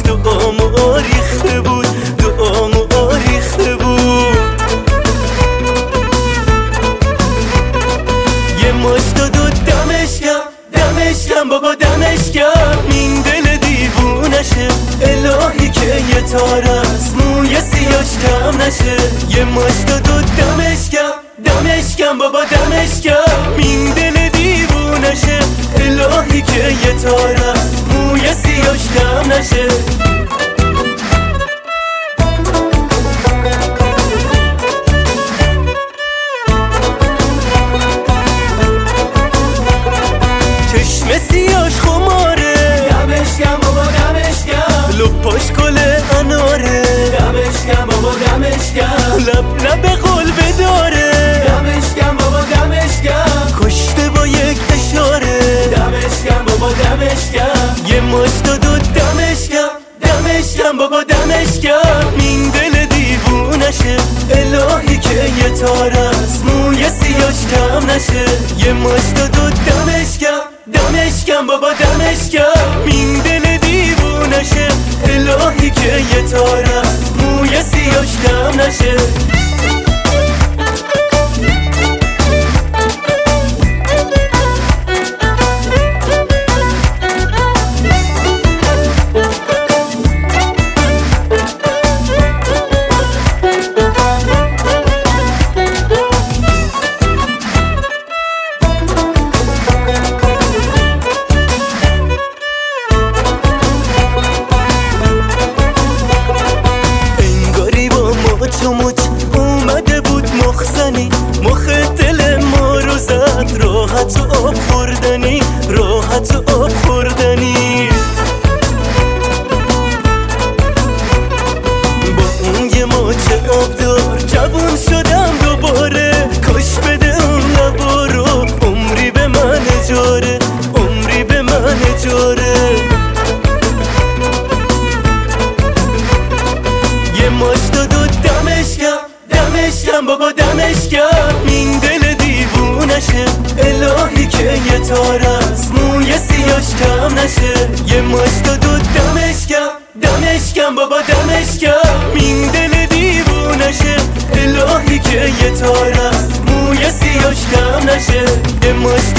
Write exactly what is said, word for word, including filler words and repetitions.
دعامو آریخته بود دعامو آریخته بود یه ماش داد و دمش کم دمش کم بابا دمش کم این دل دیوونشه الهی که یه تار از موی سیاش کم نشه یه ماش داد و دمش کم دمش کم بابا دمش کم این دل دیوونشه الهی که یه تار از موی سیاش کم نشه چشم سیاش خماره دمش کم بابا دمش کم لپاش گل اناره دمش کم بابا دمش کم لب لب قلبه داره دمش کم بابا دمش کم کشته با یک اشاره دمش کم بابا دمش کم یه ماش داد و دمش کم دمش کم بابا دمش کم این دل دیوونشه الهی که یه تار از موی سیاش کم نشه یه ماش داد و دمش کم دمش کم بابا دمش کم این دل دیوونشه الهی که یه تار از موی سیاش کم نشه تو موج اومده بود مخزنی مخ دل ما رو زد راحت و آب خوردنی راحت و آب خوردنی با اون یه موج آبدار جوون شدم دوباره کاش بده اون لبا رو عمری به من اجاره عمری به من اجاره یه ماش داد و دمش کم دمش کم بابا دمش کم این دل دیوونشه الهی که یه تار از موی سیاش کم نشه یه ماش داد و دمش کم دمش کم بابا دمش کم این دل دیوونشه الهی که یه تار از موی سیاش کم نشه یه ماش